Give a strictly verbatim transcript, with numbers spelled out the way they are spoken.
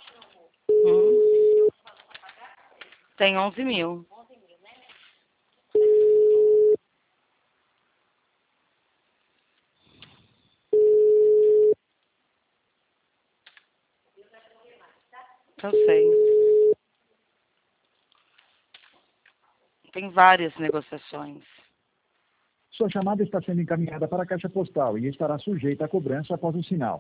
Hum. Tem onze mil. Eu sei. Tem várias negociações. Sua chamada está sendo encaminhada para a caixa postal e estará sujeita a cobrança após o sinal.